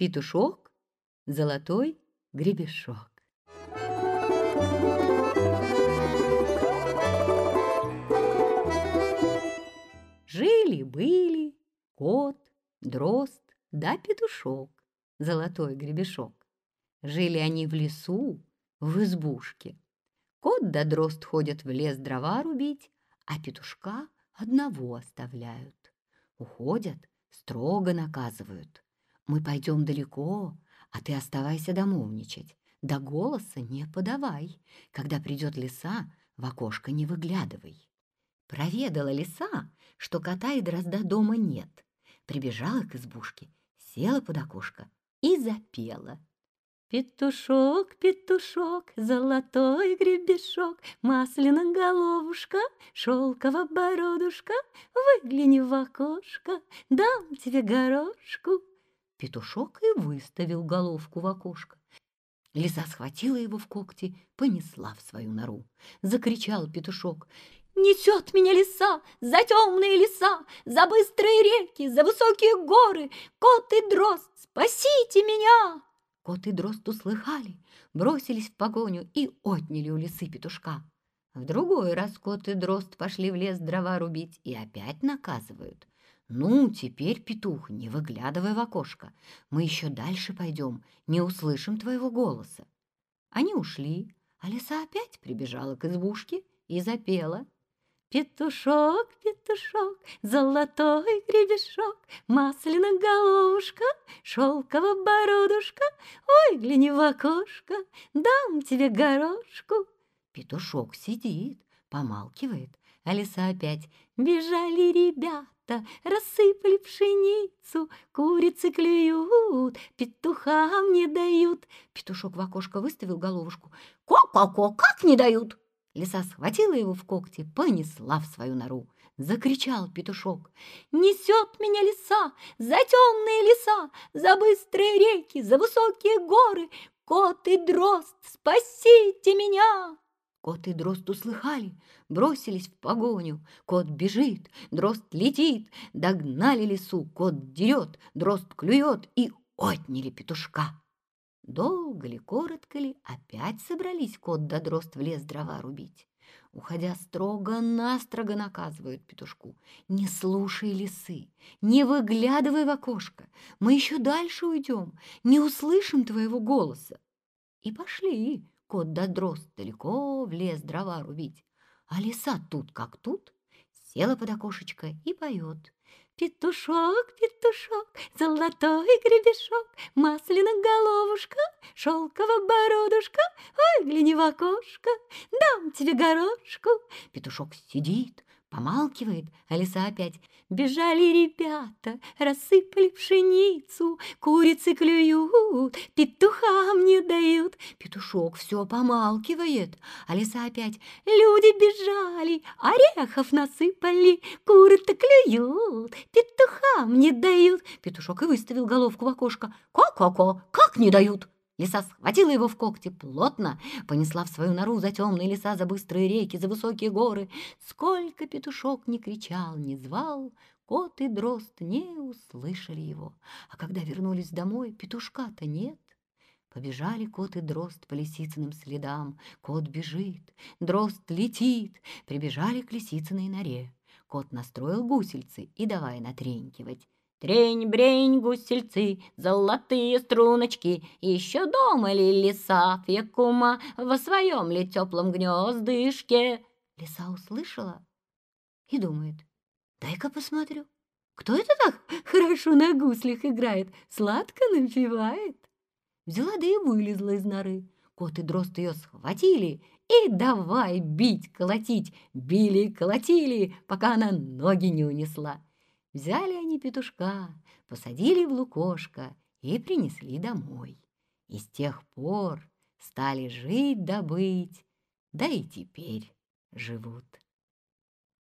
Петушок, золотой гребешок. Жили-были кот, дрозд да петушок, золотой гребешок. Жили они в лесу, в избушке. Кот да дрозд ходят в лес дрова рубить, а петушка одного оставляют. Уходят, строго наказывают. Мы пойдем далеко, а ты оставайся домовничать. Да голоса не подавай. Когда придет лиса, в окошко не выглядывай. Проведала лиса, что кота и дрозда дома нет. Прибежала к избушке, села под окошко и запела. Петушок, петушок, золотой гребешок, масляная головушка, шелковая бородушка, выгляни в окошко, дам тебе горошку. Петушок и выставил головку в окошко. Лиса схватила его в когти, понесла в свою нору. Закричал петушок: «Несет меня лиса за темные леса, за быстрые реки, за высокие горы! Кот и дрозд, спасите меня!» Кот и дрозд услыхали, бросились в погоню и отняли у лисы петушка. В другой раз кот и дрозд пошли в лес дрова рубить и опять наказывают. «Ну, теперь, петух, не выглядывай в окошко, мы еще дальше пойдем, не услышим твоего голоса». Они ушли, а лиса опять прибежала к избушке и запела. Петушок, петушок, золотой гребешок, масляная головушка, шелковая бородушка, выгляни в окошко, дам тебе горошку. Петушок сидит, помалкивает, а лиса опять. Бежали ребята, рассыпали пшеницу, курицы клюют, петухам не дают. Петушок в окошко выставил головушку. Ко-ко-ко, как не дают? Лиса схватила его в когти, понесла в свою нору. Закричал петушок: «Несет меня лиса за темные леса, за быстрые реки, за высокие горы! Кот и дрозд, спасите меня!» Кот и дрозд услыхали, бросились в погоню. Кот бежит, дрозд летит, догнали лису, кот дерет, дрозд клюет и отняли петушка. Долго ли, коротко ли, опять собрались кот да дрозд в лес дрова рубить. Уходя, строго-настрого наказывают петушку: «Не слушай лисы, не выглядывай в окошко, мы еще дальше уйдем, не услышим твоего голоса». И пошли кот да дрозд далеко в лес дрова рубить. А лиса тут как тут, села под окошечко и поет. Петушок, петушок, золотой гребешок, масляная головушка, шелковая бородушка, выгляни в окошко, дам тебе горошку. Петушок сидит, помалкивает, а лиса опять. Бежали ребята, рассыпали пшеницу, курицы клюют, петухам не дают. Петушок все помалкивает, а лиса опять. Люди бежали, орехов насыпали, куры-то клюют, петухам не дают. Петушок и выставил головку в окошко. Ко-ко-ко, как не дают? Лиса схватила его в когти плотно, понесла в свою нору за темные леса, за быстрые реки, за высокие горы. Сколько петушок не кричал, не звал, кот и дрозд не услышали его. А когда вернулись домой, петушка-то нет. Побежали кот и дрозд по лисицыным следам. Кот бежит, дрозд летит. Прибежали к лисицыной норе. Кот настроил гусельцы и давай натренькивать. Трень-брень, гусельцы, золотые струночки, еще дома ли лиса Фекума во своем ли теплом гнездышке? Лиса услышала и думает: дай-ка посмотрю, кто это так хорошо на гуслях играет, сладко напевает. Взяла да и вылезла из норы. Кот и дрозд ее схватили и давай бить, колотить. Били, колотили, пока она ноги не унесла. Взяли они петушка, посадили в лукошко и принесли домой. И с тех пор стали жить да быть, да и теперь живут.